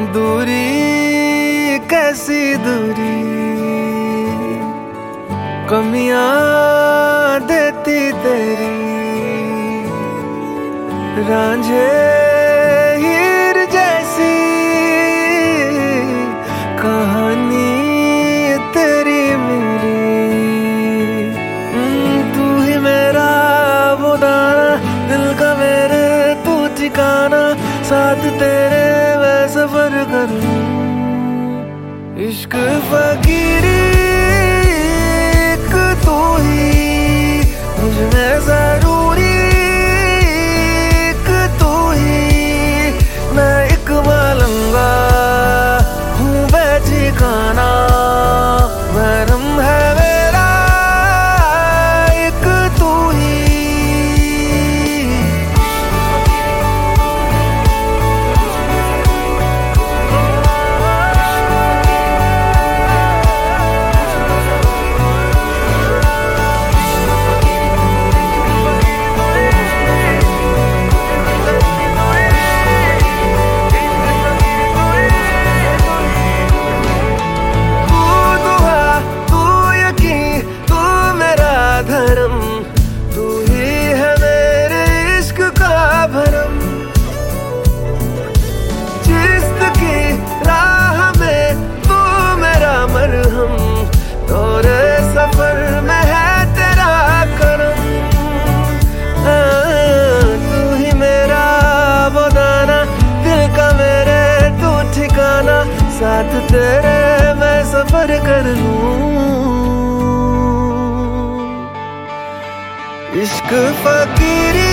दूरी कैसी दूरी कमियां देती तेरी रांझे हीर जैसी कहानी तेरी मेरी। तू ही मेरा वो दाना दिल का मेरे तू ठिकाना साथ तेरे मैं सफर करूं। इश्क फकीरी एक तू ही मुझ में जरूरी एक तू ही। मैं एक मलंगा हूँ बेठिकाना महरम है मेरा एक तू ही। तू ही है मेरे इश्क का भरम जिस्त की राह में तू मेरा मरहम तोरे सफर में है तेरा करम। तू ही मेरा वो दाना दिल का मेरे तू ठिकाना साथ तेरे मैं सफर कर लूं। इश्क फकीरी